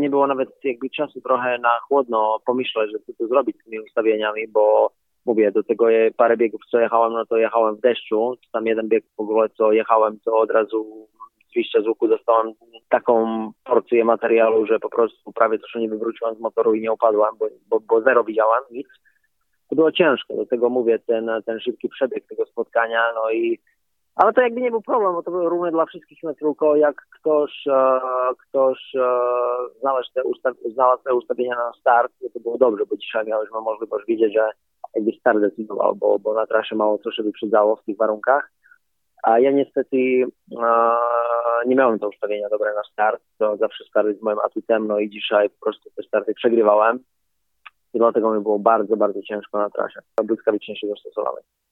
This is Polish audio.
nie było nawet jakby czasu trochę na chłodno pomyśleć, że co tu zrobić z tymi ustawieniami, bo mówię, do tego parę biegów, co jechałem, no to jechałem w deszczu. Tam jeden bieg w ogóle, co jechałem, to od razu z wyjścia z łuku dostałem taką porcję materiału, że po prostu prawie to, że nie wywróciłem z motoru i nie opadłem, bo zero widziałem, nic. To było ciężko, do tego mówię, ten szybki przebieg tego spotkania, ale to jakby nie był problem, bo to było równe dla wszystkich, no tylko jak ktoś znalazł te ustawienia na start, to było dobrze, bo dzisiaj miałyśmy możliwość widzieć, że jakby start decydował, bo na trasie mało co się wyprzedzało w tych warunkach. A ja niestety nie miałem te ustawienia dobre na start, to zawsze start jest moim atutem, no i dzisiaj po prostu te starty przegrywałem i dlatego mi było bardzo, bardzo ciężko na trasie. Błyskawicznie się dostosowałem.